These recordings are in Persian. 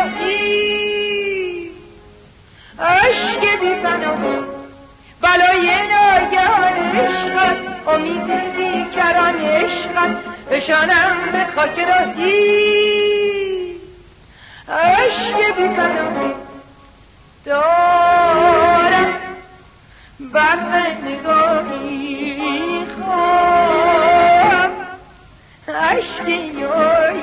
راهی عشق بی فنا بلای ناگهان عشقت امید بیکران عشقت بشانم به خاک راهی عشق بی فنا دارم برق نگاهی خواب عشق یاری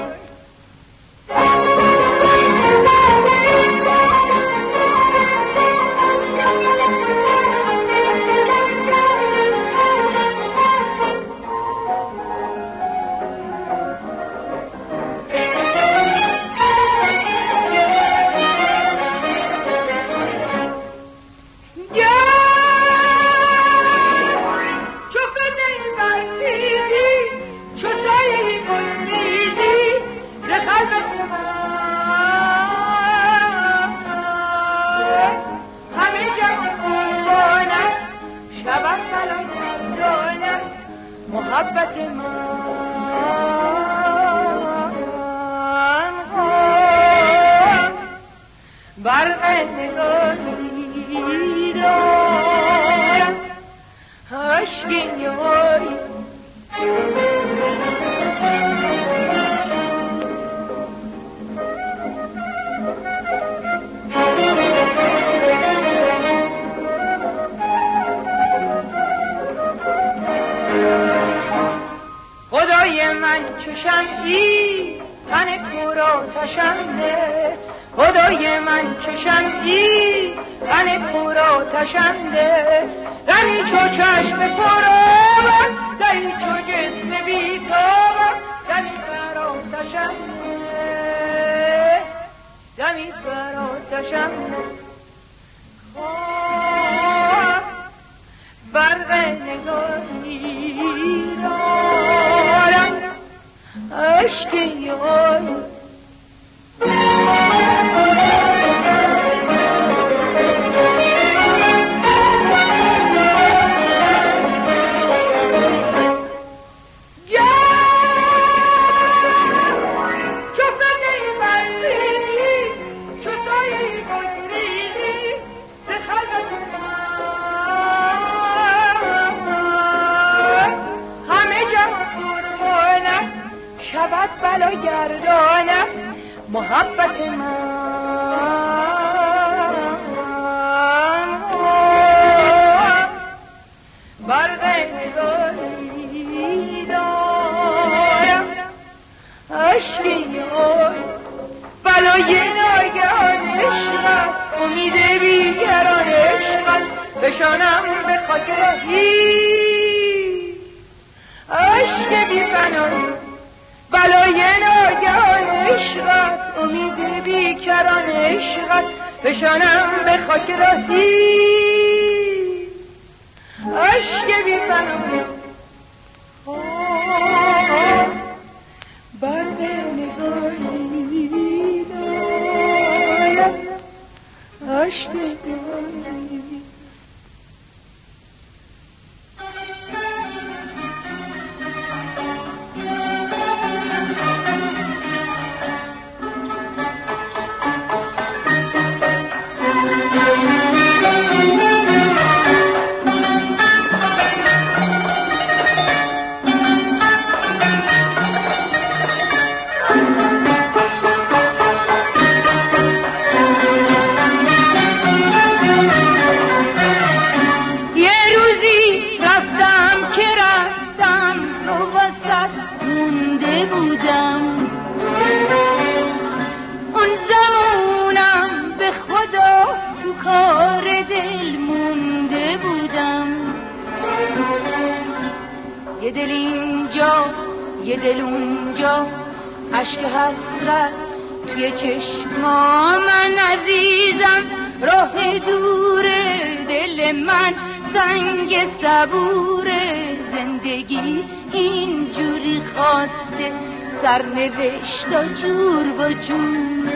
محبت من برق نگاهی دارم عشق یاری خدای من چشم ای تن کورا تشنده خدای من چشم ای تن کورا تشنده دمی چو چشم پرآبم دمی چو جسم بیتابم دمی فرا تشنده دمی فرا تشنده خواه برق نگاهی دارم عشق یاری شود بلا گردانم محبت من برق نگاهی دارم عشق یاری بلای ناگهان عشقت امید بیگران عشقت بشانم به خاک راهی عشق بی فنا بلای ناگهان عشقت امید بیکران عشقت بشانم به خاک راهی عشق بی فنا برق نگاهی دارم عشق یاری یه دل اینجا یه دل اونجا عشق حسرت توی چشما من عزیزم راه دوره دل من سنگ صبور زندگی اینجوری خواسته سرنوشتا جور با جور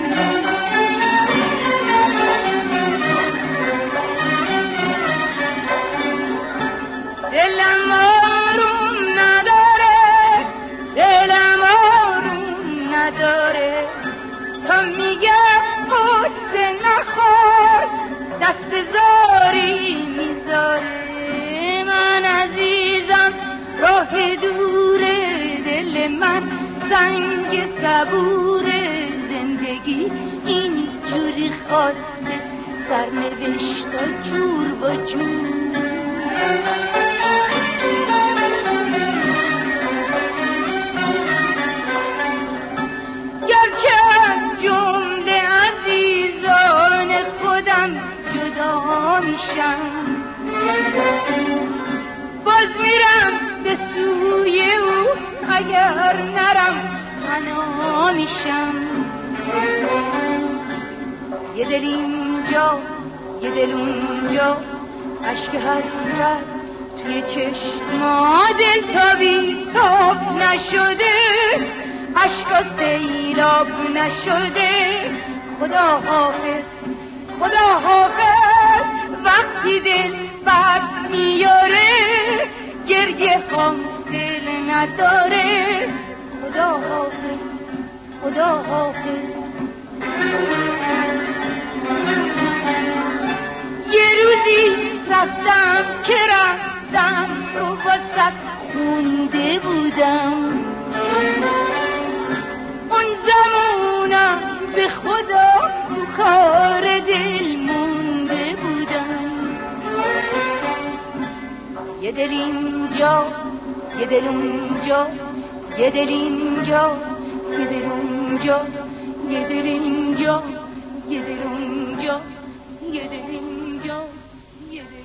دلم آروم نداره دلم آروم نداره تا میگه سرنوشت جور و جور. گرچه از جمله عزیزان خودم جدا میشم، باز میرم به سوی او، اگر نرم فنا میشم. یه دل اینجا یه دل اونجا، اشک حسرت توی چشما، دل تابی تاب نشده، اشکا سیلاب نشده. خدا حافظ خدا حافظ، وقتی دل بد میاره گریه حاصل نداره. خدا حافظ خدا حافظ. یه روزی رفتم که رفتم رو واسط خونده بودم، اون زمونم به خدا تو کار دل مونده بودم. یه دل اینجا یه دل اونجا، یه دل اینجا یه دل اونجا، یه دل اینجا یه دل اونجا، یه دل اینجا یه دل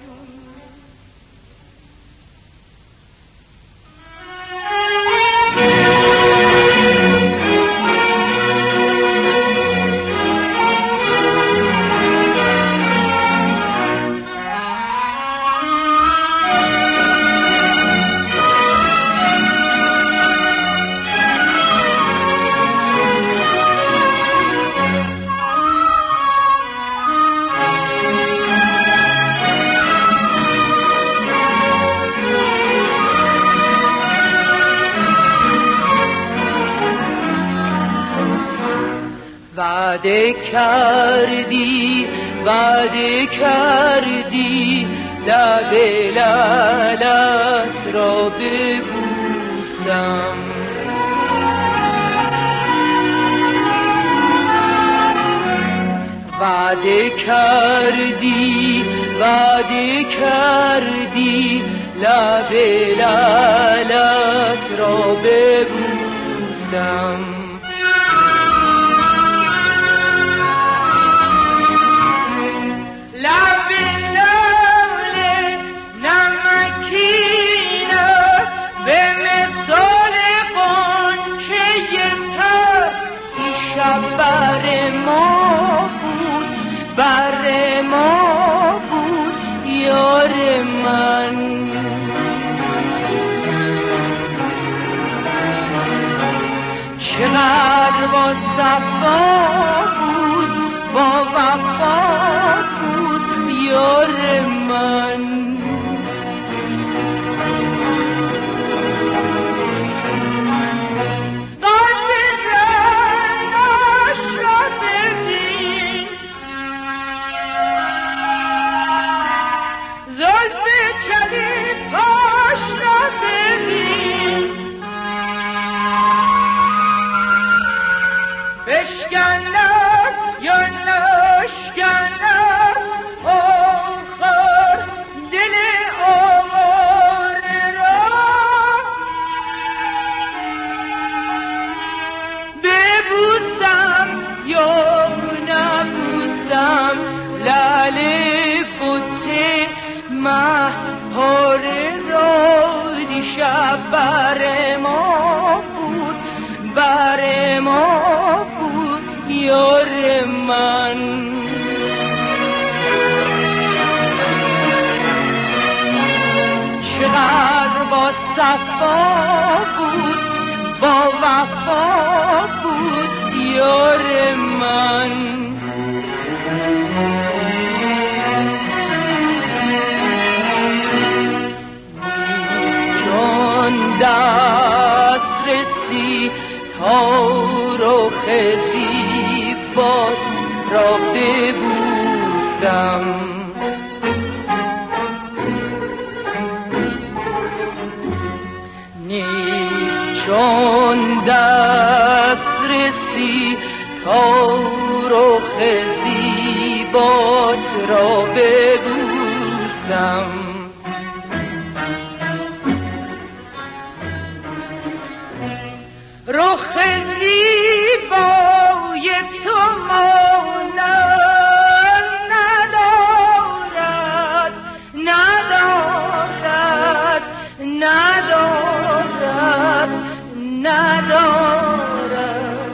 وعده کردی لب لعلت را ببوسم، وعده کردی لب لعلت را ببوسم. بر ما بود یار من، چقدر با صفا بود، با وفا بود یار من. بر ما بود یار من. چقدر با صفا بود، با وفا بود یار من. دست رسی تا رخ زیبات را ببوسم، نیست چون دست رسی تا رخ زیبات صفات را ببوسم. رخ زیبای تو مانند ندارد ندارد ندارد ندارد.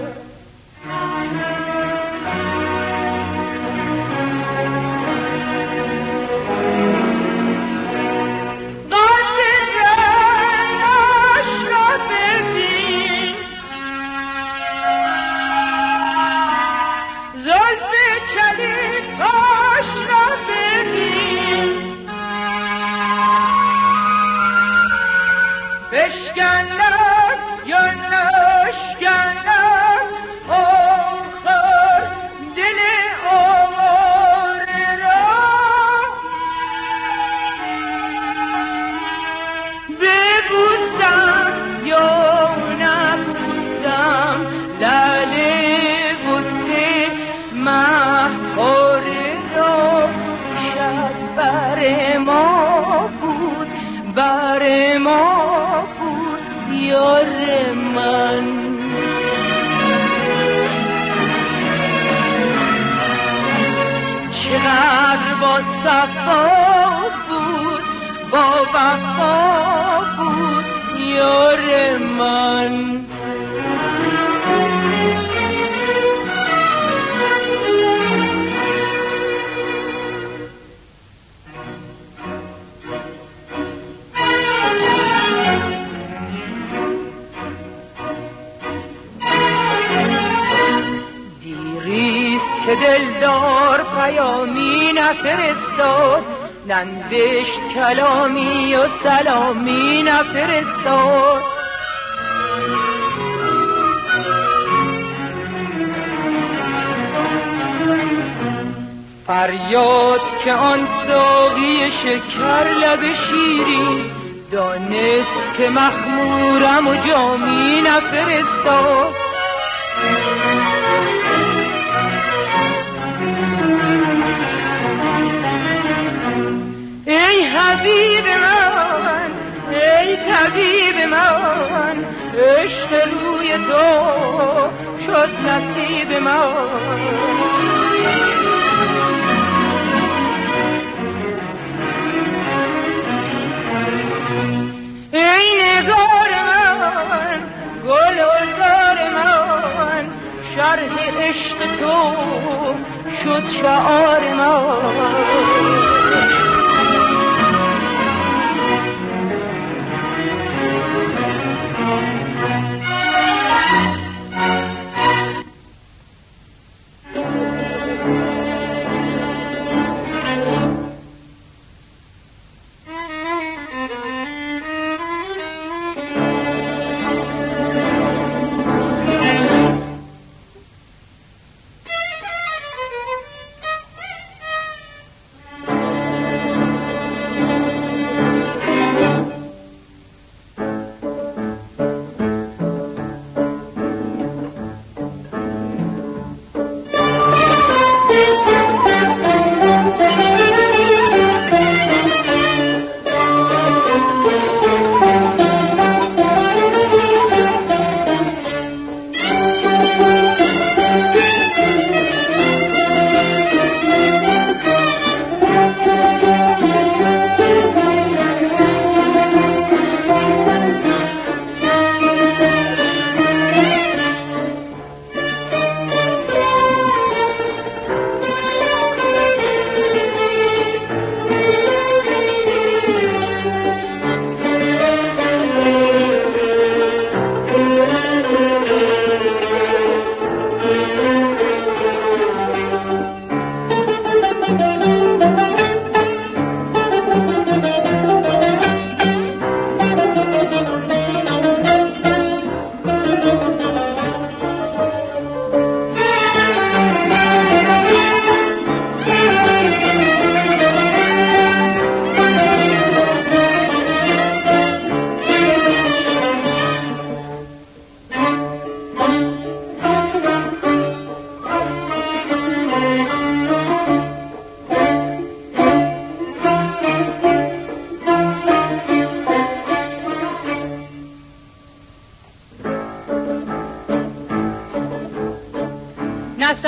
بشکنم یا نشکنم آخر دل آواره را، ببوسم یا نبوسم لعل بوت مهپاره را. شب بر ما بود بر ما یار من. چقدر با صفا بود با وفا بود یار من. که دلدار پیامی نفرستاد، ننوشت کلامی و سلامی نفرستاد. فریاد که آن ساقی شکر لب شیرین، دانست که مخمورم و جامی نفرستاد. ای حبیب من ای طبیب من، عشق روی تو شد نصیب من. ای نگار من گل و زار من، شرح عشق تو شد شعار من.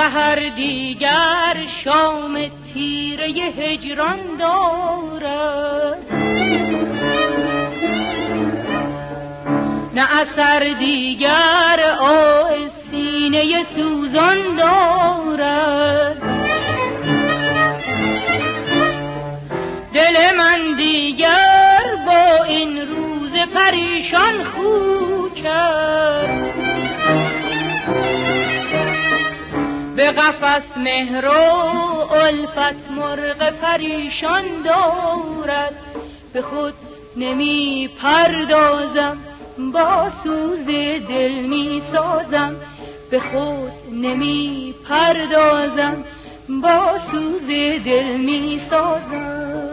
سحر دیگر شام تیره هجران دارد، نه اثر دیگر آه سینه سوزان دارد. دل من دیگر با این روز پریشان خو کرد، به قفس مهر و الفت مرغ پریشان دارد. به خود نمی پردازم با سوز دل می سازم، به خود نمی پردازم با سوز دل می سازم.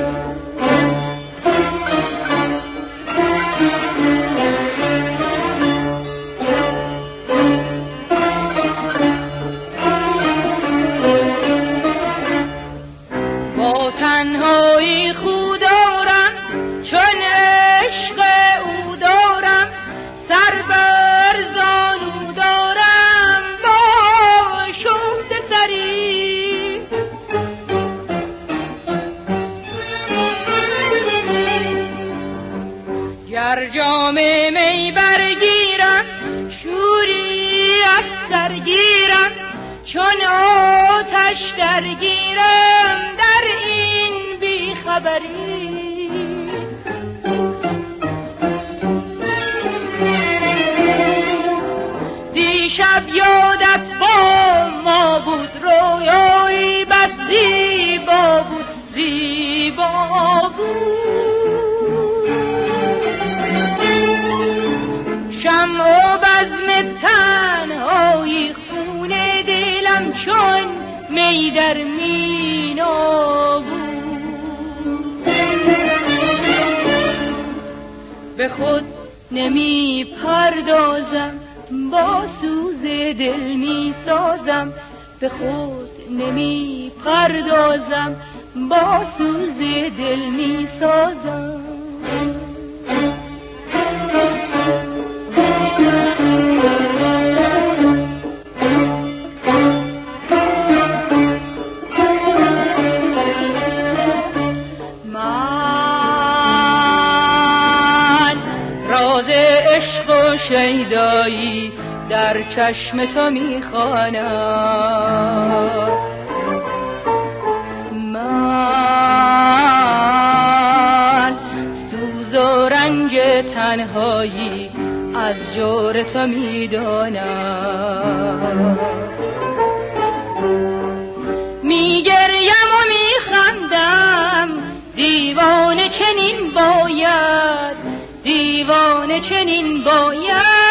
با تنهایی خود دارم چون عشق او دارم، سر بر زانو دارم با شفت سری. گر جام می برگیرم شوری از سر گیرم، چون آتش درگیرم در این بیخبری. دیشب یادت با ما بود، رویایی بس زیبا بود، زیبا بود. شمع و بزم تنهایی خون دلم چون می در مینا بود. به خود نمی پردازم با سوز دل می سازم، به خود نمی پردازم با سوز دل می سازم. شیدایی در چشم تو میخوانم، من سوز و رنج تنهایی از جور تو میدانم. میگریم و میخندم، دیوانه چنین باید، دیوانه چنین باید.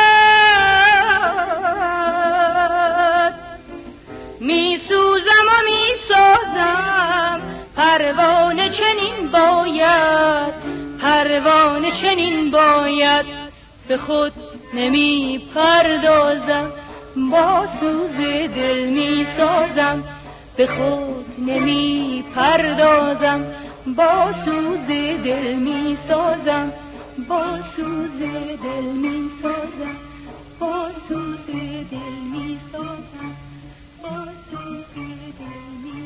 می سوزم و می سازم، پروانه چنین باید، پروانه چنین باید. به خود نمی پردازم با سوز دل می سازم، به خود نمی پردازم با سوز دل می سازم، با سوز دل می سازم، با سوز دل می سازم، با سوز دل می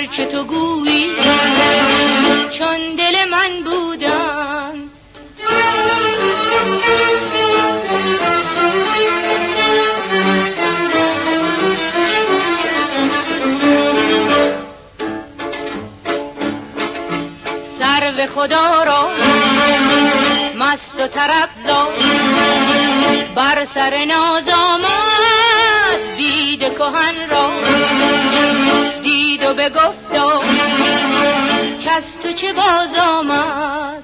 هرچه تو گویی چون دل من بودم. سرو خدا را مست و طرب زاد، بر سر ناز آمد بید کهن را، دید و بگفتا کز تو چه باز آمد.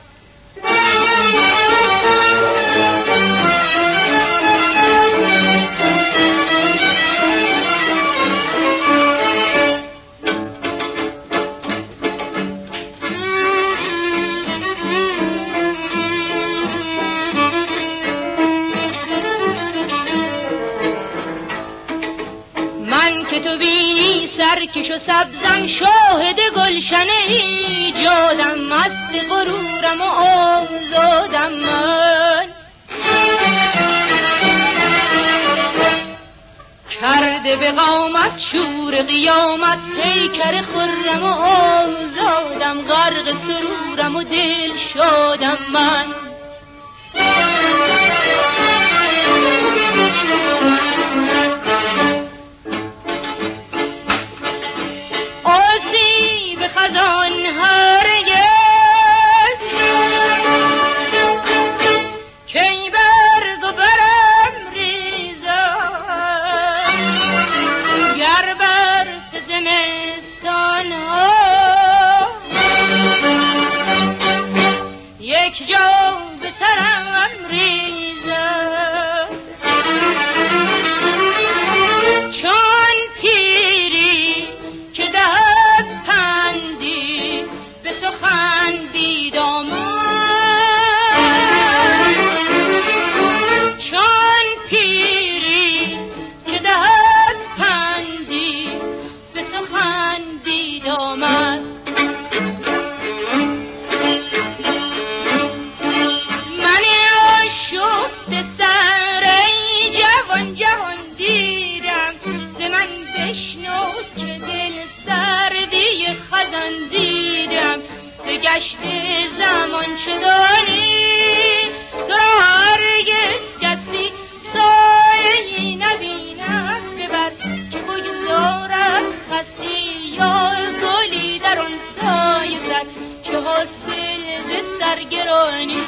که تو بینی سرکش و سبزم، شاهد گلشن ایجادم، مست غرورم و آزادم من. کرده به قامت شور قیامت، پیکر خرم و آزادم، غرق سرورم و دل شادم من. خزان هرگز کی برگ و برم ریزد، گر برف زمستان ها یک جا به سرم ریزد. چون پیری که دهد پندی به سخن بیدامن، چون پیری که دهد پندی به سخن بیدامن. من آشفته سر ای جوان جهان دیدم، ز من بشنو که دل سردی خزان دیدم. ز گشت زمان چه دانی تو را هرگز کسی سایه‌ای نبیند، ببر که بگذارد خسی یا گلی در آن سایه زد، چه حاصل ز سرگرانی.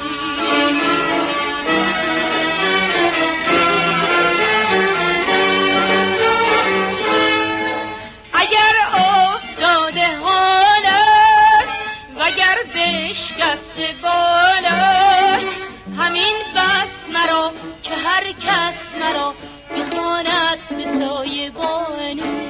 اگر افتاده حالت وگر بشکسته بالت، همین بس مرا که هر کس مرا بخواند به سایبانی.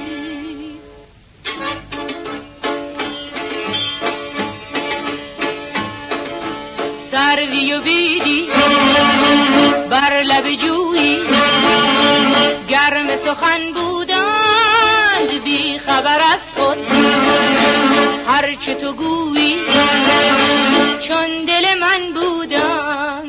سروی و بیدی بر لب جویی، گرم سخن بودند بی خبر از خود، هرچه تو گویی چون دل من بودم.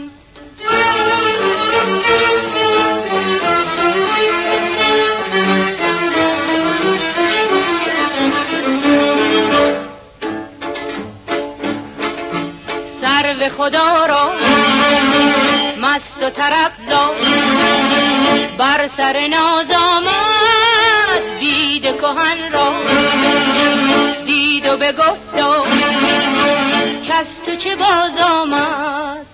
سرو خدا را مست و طرب زاد، بر سر ناز آمد بید کهن را، دید و بگفتا کز تو چه باز آمد.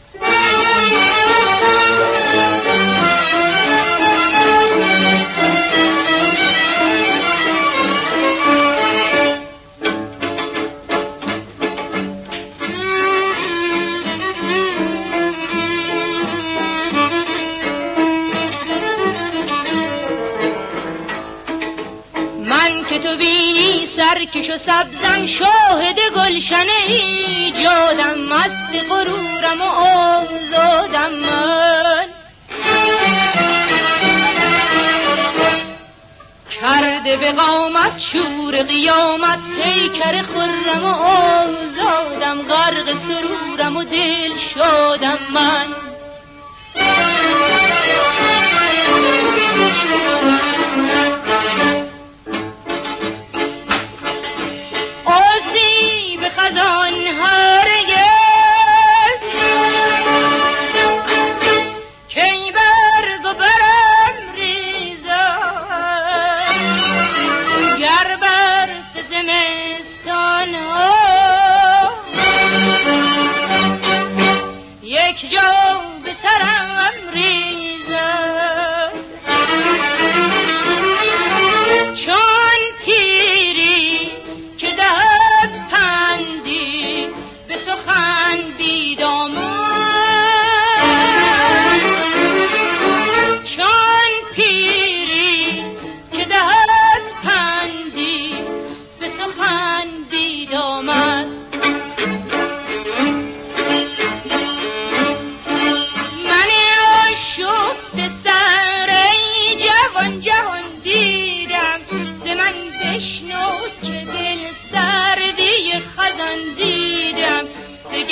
که تو بینی سرکش و سبزم، شاهد گلشن ایجادم، مست غرورم و آزادم من. کرده به قامت شور قیامت، پیکر خرم و آزادم، غرق سرورم و دل شادم من.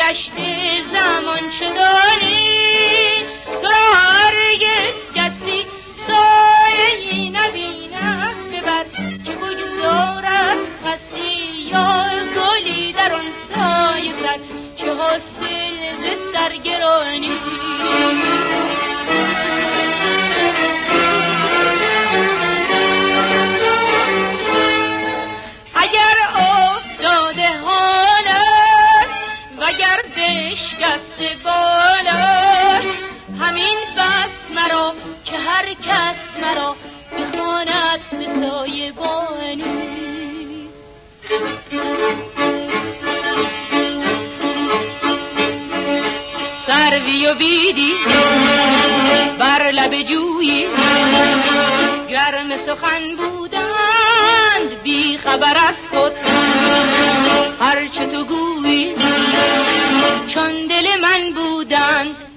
گشته زمان چنانی تو را هرگز کسی سایه‌ای نبیند ببر که بگذارد خستی یا گلی در آن سایه زد چه حاصل ز سرگرانی اگر افتاده حالت وگر بشکسته بالت همین بس مرا که هر کس مرا بخواند به سایبانی سروی و بیدی بر لب جویی گرم سخن بودند بی خبر از خود هرچه تو گویی چون دل من بودند